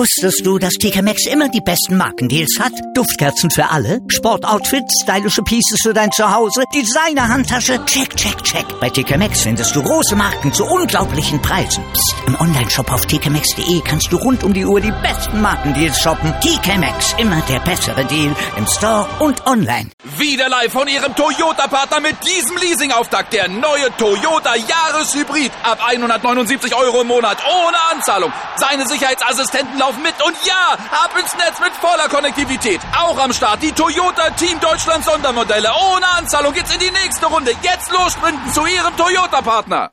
Wusstest du, dass TK Maxx immer die besten Markendeals hat? Duftkerzen für alle, Sportoutfits, stylische Pieces für dein Zuhause, Designer-Handtasche, check, check, check. Bei TK Maxx findest du große Marken zu unglaublichen Preisen. Psst. Im Onlineshop auf tkmaxx.de kannst du rund um die Uhr die besten Markendeals shoppen. TK Maxx, immer der bessere Deal im Store und online. Wieder live von Ihrem Toyota-Partner mit diesem Leasing-Auftakt. Der neue Toyota Jahreshybrid. Ab 179 € im Monat. Ohne Anzahlung. Seine Sicherheitsassistenten laufen mit. Und ja, ab ins Netz mit voller Konnektivität. Auch am Start die Toyota Team Deutschland Sondermodelle. Ohne Anzahlung geht's in die nächste Runde. Jetzt los sprinten zu Ihrem Toyota-Partner.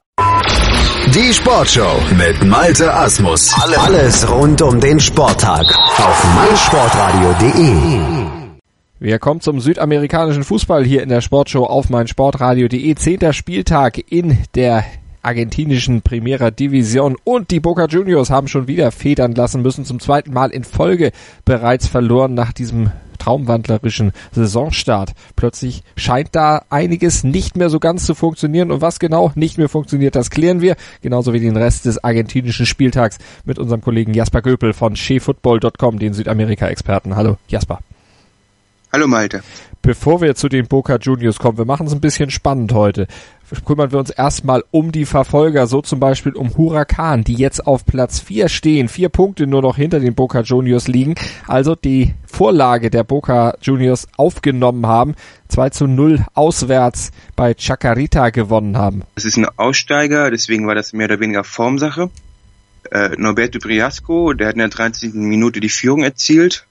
Die Sportshow mit Malte Asmus. Alles rund um den Sporttag auf meinsportradio.de. Wir kommen zum südamerikanischen Fußball hier in der Sportshow auf meinsportradio.de. 10. Spieltag in der argentinischen Primera División und die Boca Juniors haben schon wieder federn lassen müssen. Zum zweiten Mal in Folge bereits verloren nach diesem traumwandlerischen Saisonstart. Plötzlich scheint da einiges nicht mehr so ganz zu funktionieren und was genau nicht mehr funktioniert, das klären wir, genauso wie den Rest des argentinischen Spieltags mit unserem Kollegen Jasper Göpel von chefootball.com, den Südamerika-Experten. Hallo Jasper. Hallo Malte. Bevor wir zu den Boca Juniors kommen, wir machen es ein bisschen spannend heute. Kümmern wir uns erstmal um die Verfolger, so zum Beispiel um Huracan, die jetzt auf Platz 4 stehen, 4 Punkte nur noch hinter den Boca Juniors liegen, also die Vorlage der Boca Juniors aufgenommen haben, 2-0 auswärts bei Chacarita gewonnen haben. Das ist ein Aussteiger, deswegen war das mehr oder weniger Formsache. Norberto Briasco, der hat in der 13. Minute die Führung erzielt.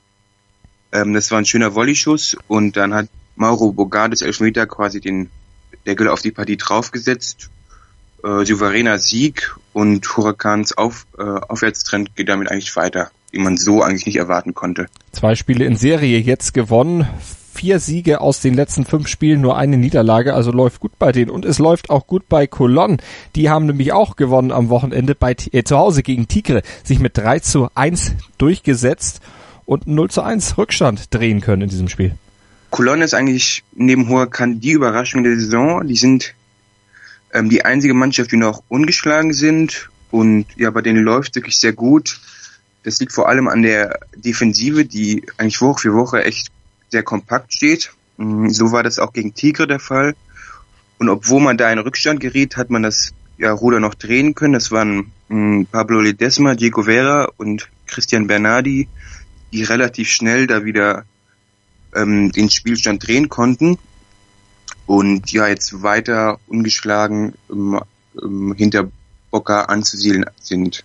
Das war ein schöner Volleyschuss und dann hat Mauro Bogardes Elfmeter quasi den Deckel auf die Partie draufgesetzt. Souveräner Sieg und Huracans Aufwärtstrend geht damit eigentlich weiter, wie man so eigentlich nicht erwarten konnte. 2 Spiele in Serie jetzt gewonnen, 4 Siege aus den letzten 5 Spielen, nur eine Niederlage, also läuft gut bei denen und es läuft auch gut bei Colón. Die haben nämlich auch gewonnen am Wochenende zu Hause gegen Tigre, sich mit 3-1 durchgesetzt und 0-1 Rückstand drehen können in diesem Spiel. Colón ist eigentlich neben Huracan die Überraschung der Saison. Die sind die einzige Mannschaft, die noch ungeschlagen sind und ja, bei denen läuft wirklich sehr gut. Das liegt vor allem an der Defensive, die eigentlich Woche für Woche echt sehr kompakt steht. So war das auch gegen Tigre der Fall. Und obwohl man da in Rückstand geriet, hat man das Ruder noch drehen können. Das waren Pablo Ledesma, Diego Vera und Christian Bernardi, die relativ schnell da wieder den Spielstand drehen konnten und ja jetzt weiter ungeschlagen hinter Boca anzusiedeln sind.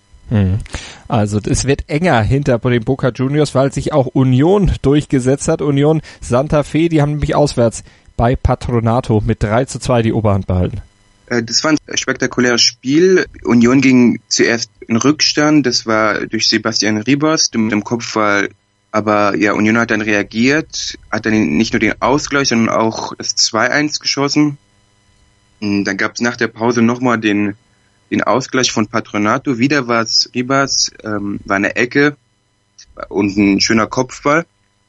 Also es wird enger hinter den Boca Juniors, weil sich auch Union durchgesetzt hat. Union Santa Fe, die haben nämlich auswärts bei Patronato mit 3-2 die Oberhand behalten. Das war ein spektakuläres Spiel. Union ging zuerst in Rückstand, das war durch Sebastian Ribas mit dem Kopfball. Aber ja, Union hat dann reagiert, hat dann nicht nur den Ausgleich, sondern auch das 2-1 geschossen. Und dann gab es nach der Pause nochmal den Ausgleich von Patronato. Wieder war es Ribas, war eine Ecke und ein schöner Kopfball.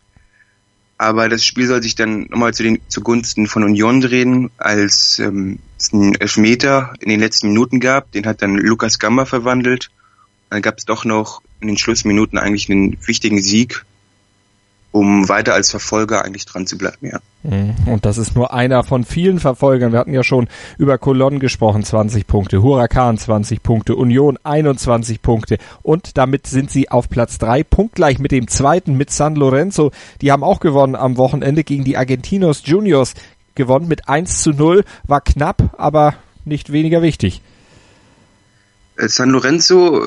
Aber das Spiel soll sich dann nochmal zugunsten von Union drehen, als es einen Elfmeter in den letzten Minuten gab. Den hat dann Lucas Gamba verwandelt. Dann gab es doch noch in den Schlussminuten eigentlich einen wichtigen Sieg, um weiter als Verfolger eigentlich dran zu bleiben, ja. Und das ist nur einer von vielen Verfolgern. Wir hatten ja schon über Colón gesprochen, 20 Punkte, Huracan 20 Punkte, Union 21 Punkte und damit sind sie auf Platz 3, punktgleich mit dem zweiten, mit San Lorenzo. Die haben auch gewonnen am Wochenende gegen die Argentinos Juniors, gewonnen mit 1-0, war knapp, aber nicht weniger wichtig. San Lorenzo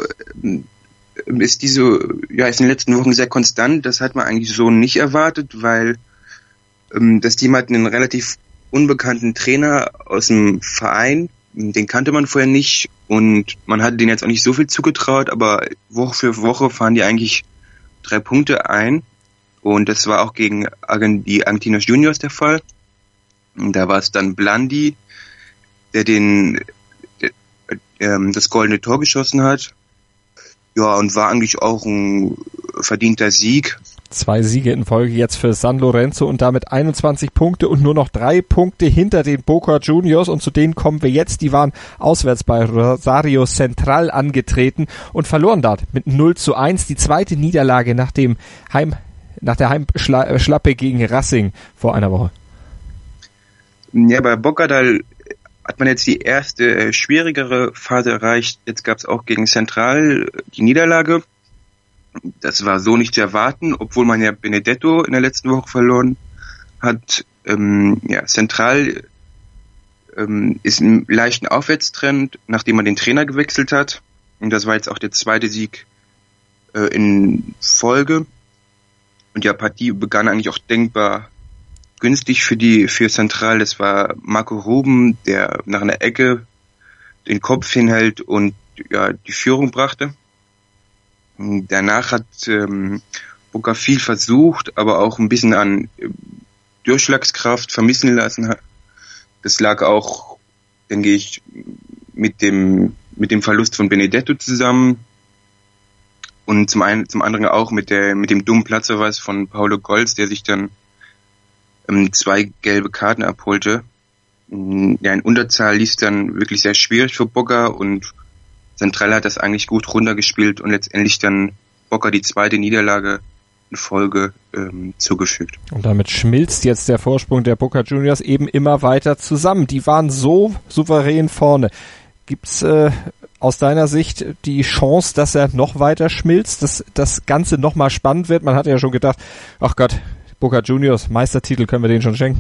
ist in den letzten Wochen sehr konstant. Das hat man eigentlich so nicht erwartet, weil das Team hat einen relativ unbekannten Trainer aus dem Verein. Den kannte man vorher nicht und man hatte denen jetzt auch nicht so viel zugetraut, aber Woche für Woche fahren die eigentlich 3 Punkte ein und das war auch gegen die Argentinos Juniors der Fall. Und da war es dann Blandi, der das goldene Tor geschossen hat. Ja, und war eigentlich auch ein verdienter Sieg. 2 Siege in Folge jetzt für San Lorenzo und damit 21 Punkte und nur noch 3 Punkte hinter den Boca Juniors, und zu denen kommen wir jetzt. Die waren auswärts bei Rosario Central angetreten und verloren dort mit 0-1. Die zweite Niederlage nach der Heimschlappe gegen Racing vor einer Woche. Ja, bei Boca, da hat man jetzt die erste schwierigere Phase erreicht. Jetzt gab es auch gegen Central die Niederlage. Das war so nicht zu erwarten, obwohl man ja Benedetto in der letzten Woche verloren hat. Central ist im leichten Aufwärtstrend, nachdem man den Trainer gewechselt hat. Und das war jetzt auch der zweite Sieg in Folge. Und die Partie begann eigentlich auch denkbar günstig für Central. Das war Marco Ruben, der nach einer Ecke den Kopf hinhält und die Führung brachte. Danach hat Boca viel versucht, aber auch ein bisschen an Durchschlagskraft vermissen lassen. Das lag auch, denke ich, mit dem Verlust von Benedetto zusammen und zum anderen auch mit dem dummen Platzverweis von Paulo Golz, der sich dann 2 gelbe Karten abholte. Ja, in Unterzahl lief es dann wirklich sehr schwierig für Boca und Central hat das eigentlich gut runtergespielt und letztendlich dann Boca die zweite Niederlage in Folge zugefügt. Und damit schmilzt jetzt der Vorsprung der Boca Juniors eben immer weiter zusammen. Die waren so souverän vorne. Gibt's aus deiner Sicht die Chance, dass er noch weiter schmilzt, dass das Ganze noch mal spannend wird? Man hat ja schon gedacht, ach Gott, Boca Juniors, Meistertitel können wir denen schon schenken.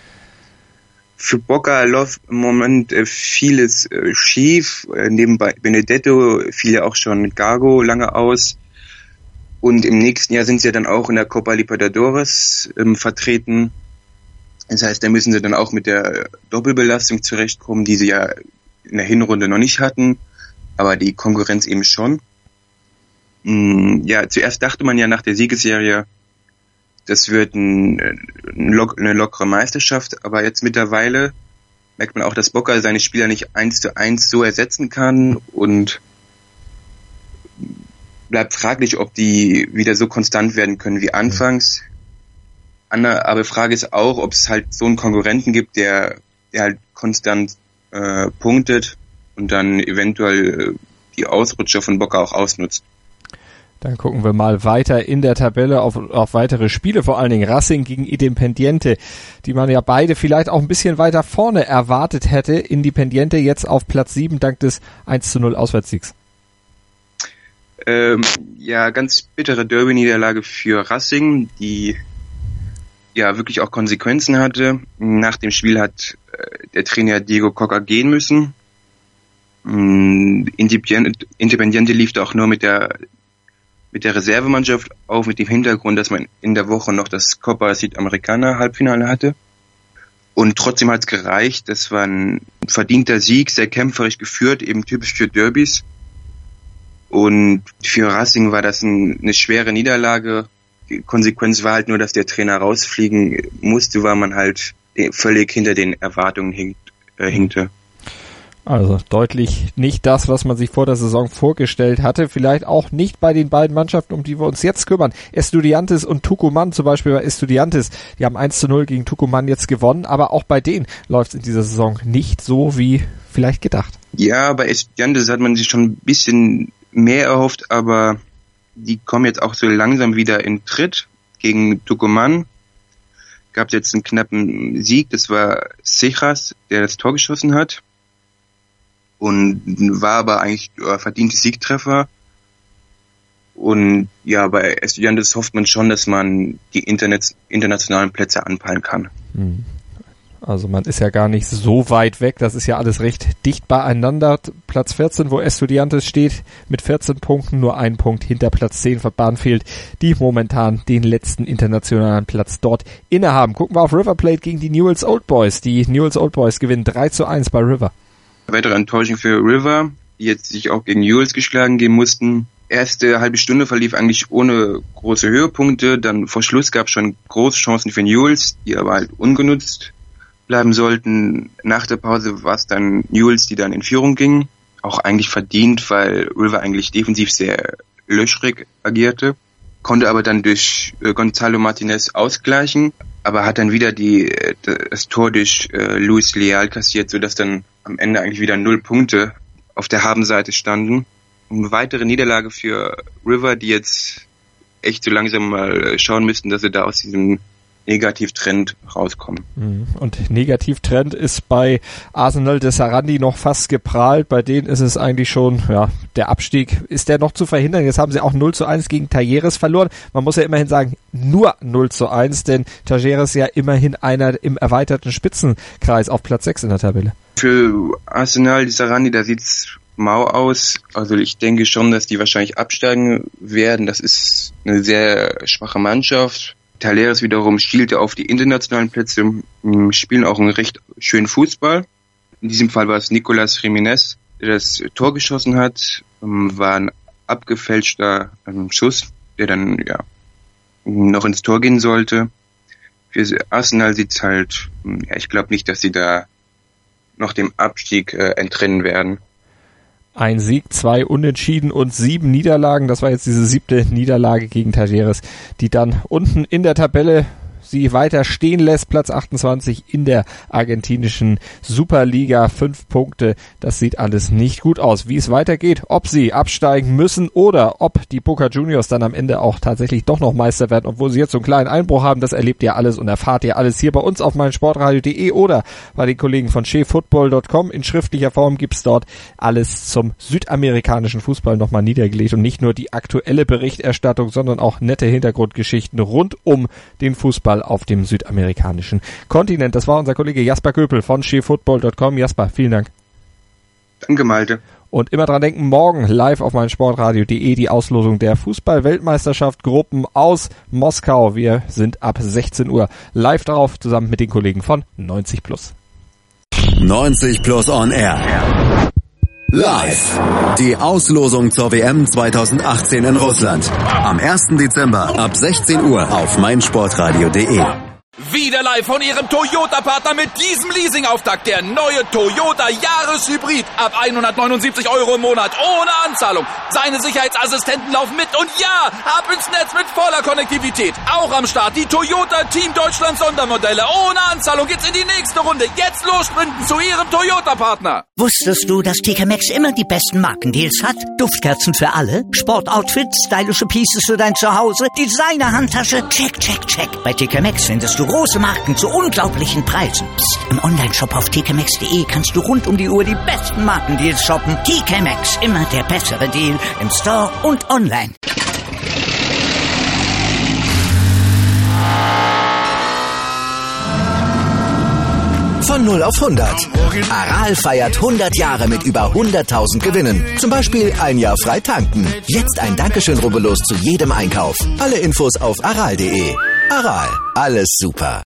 Für Boca läuft im Moment vieles schief. Neben Benedetto fiel ja auch schon Gago lange aus. Und im nächsten Jahr sind sie ja dann auch in der Copa Libertadores vertreten. Das heißt, da müssen sie dann auch mit der Doppelbelastung zurechtkommen, die sie ja in der Hinrunde noch nicht hatten, aber die Konkurrenz eben schon. Ja, zuerst dachte man ja nach der Siegesserie, das wird eine lockere Meisterschaft, aber jetzt mittlerweile merkt man auch, dass Boca seine Spieler nicht 1:1 so ersetzen kann und bleibt fraglich, ob die wieder so konstant werden können wie anfangs. Aber Frage ist auch, ob es halt so einen Konkurrenten gibt, der halt konstant punktet und dann eventuell die Ausrutscher von Boca auch ausnutzt. Dann gucken wir mal weiter in der Tabelle auf weitere Spiele, vor allen Dingen Racing gegen Independiente, die man ja beide vielleicht auch ein bisschen weiter vorne erwartet hätte. Independiente jetzt auf Platz 7 dank des 1:0 Auswärtssiegs. Ja, ganz bittere Derby-Niederlage für Racing, die ja wirklich auch Konsequenzen hatte. Nach dem Spiel hat der Trainer Diego Coca gehen müssen. Independiente lief da auch nur mit der Reservemannschaft auf, mit dem Hintergrund, dass man in der Woche noch das Copa Sudamericana Halbfinale hatte. Und trotzdem hat es gereicht. Das war ein verdienter Sieg, sehr kämpferisch geführt, eben typisch für Derbys. Und für Racing war das eine schwere Niederlage. Die Konsequenz war halt nur, dass der Trainer rausfliegen musste, weil man halt völlig hinter den Erwartungen hinkte. Also deutlich nicht das, was man sich vor der Saison vorgestellt hatte. Vielleicht auch nicht bei den beiden Mannschaften, um die wir uns jetzt kümmern. Estudiantes und Tucumán, zum Beispiel bei Estudiantes. Die haben 1:0 gegen Tucumán jetzt gewonnen, aber auch bei denen läuft es in dieser Saison nicht so wie vielleicht gedacht. Ja, bei Estudiantes hat man sich schon ein bisschen mehr erhofft, aber die kommen jetzt auch so langsam wieder in Tritt. Gegen Tucumán gab es jetzt einen knappen Sieg. Das war Cejas, der das Tor geschossen hat. Und war aber eigentlich verdiente Siegtreffer. Und ja, bei Estudiantes hofft man schon, dass man die internationalen Plätze anpeilen kann. Also man ist ja gar nicht so weit weg, das ist ja alles recht dicht beieinander. Platz 14, wo Estudiantes steht, mit 14 Punkten, nur 1 Punkt hinter Platz 10 von Banfield, die momentan den letzten internationalen Platz dort innehaben. Gucken wir auf River Plate gegen die Newell's Old Boys. Die Newell's Old Boys gewinnen 3:1 bei River. Weitere Enttäuschung für River, die jetzt sich auch gegen Newell's geschlagen geben mussten. Erste halbe Stunde verlief eigentlich ohne große Höhepunkte, dann vor Schluss gab es schon große Chancen für Newell's, die aber halt ungenutzt bleiben sollten. Nach der Pause war es dann Newell's, die dann in Führung ging. Auch eigentlich verdient, weil River eigentlich defensiv sehr löchrig agierte. konnte aber dann durch Gonzalo Martinez ausgleichen, aber hat dann wieder das Tor durch Luis Leal kassiert, sodass dann am Ende eigentlich wieder 0 Punkte auf der Habenseite standen. Eine weitere Niederlage für River, die jetzt echt so langsam mal schauen müssten, dass sie da aus diesem Negativtrend rauskommen. Und Negativtrend ist bei Arsenal de Sarandi noch fast geprahlt. Bei denen ist es eigentlich schon, der Abstieg, ist der noch zu verhindern? Jetzt haben sie auch 0-1 gegen Talleres verloren. Man muss ja immerhin sagen, nur 0-1, denn Talleres ja immerhin einer im erweiterten Spitzenkreis auf Platz 6 in der Tabelle. Für Arsenal de Sarandi, da sieht's mau aus. Also ich denke schon, dass die wahrscheinlich absteigen werden. Das ist eine sehr schwache Mannschaft. Talleres wiederum stielte auf die internationalen Plätze, spielen auch einen recht schönen Fußball. In diesem Fall war es Nicolas Jiménez, der das Tor geschossen hat. War ein abgefälschter Schuss, der dann noch ins Tor gehen sollte. Für Arsenal sieht's halt, ich glaube nicht, dass sie da noch dem Abstieg entrennen werden. Ein Sieg, 2 Unentschieden und 7 Niederlagen. Das war jetzt diese 7. Niederlage gegen Talleres, die dann unten in der Tabelle sie weiter stehen lässt. Platz 28 in der argentinischen Superliga. 5 Punkte. Das sieht alles nicht gut aus. Wie es weitergeht, ob sie absteigen müssen oder ob die Boca Juniors dann am Ende auch tatsächlich doch noch Meister werden, obwohl sie jetzt so einen kleinen Einbruch haben, das erlebt ihr alles und erfahrt ihr alles hier bei uns auf meinsportradio.de oder bei den Kollegen von chefootball.com. In schriftlicher Form gibt's dort alles zum südamerikanischen Fußball nochmal niedergelegt und nicht nur die aktuelle Berichterstattung, sondern auch nette Hintergrundgeschichten rund um den Fußball auf dem südamerikanischen Kontinent. Das war unser Kollege Jasper Köpel von chefootball.com. Jasper, vielen Dank. Danke, Malte. Und immer dran denken, morgen live auf meinsportradio.de die Auslosung der Fußball-Weltmeisterschaft Gruppen aus Moskau. Wir sind ab 16 Uhr live drauf, zusammen mit den Kollegen von 90+. 90+ on Air. Live. Die Auslosung zur WM 2018 in Russland. Am 1. Dezember ab 16 Uhr auf meinsportradio.de. Wieder live von Ihrem Toyota-Partner mit diesem Leasing-Auftakt. Der neue Toyota Jahreshybrid. Ab 179 Euro im Monat. Ohne Anzahlung. Seine Sicherheitsassistenten laufen mit. Und ja, ab ins Netz mit voller Konnektivität. Auch am Start die Toyota Team Deutschland Sondermodelle. Ohne Anzahlung geht's in die nächste Runde. Jetzt los sprinten zu Ihrem Toyota-Partner. Wusstest du, dass TK Maxx immer die besten Markendeals hat? Duftkerzen für alle, Sportoutfits, stylische Pieces für dein Zuhause, Designer-Handtasche, check, check, check. Bei TK Maxx findest du große Marken zu unglaublichen Preisen. Psst. Im Onlineshop auf tkmaxx.de kannst du rund um die Uhr die besten Markendeals shoppen. TK Maxx, immer der bessere Deal im Store und online. Von 0 auf 100. Aral feiert 100 Jahre mit über 100.000 Gewinnen. Zum Beispiel ein Jahr frei tanken. Jetzt ein Dankeschön, rubbellos zu jedem Einkauf. Alle Infos auf aral.de. Aral, alles super.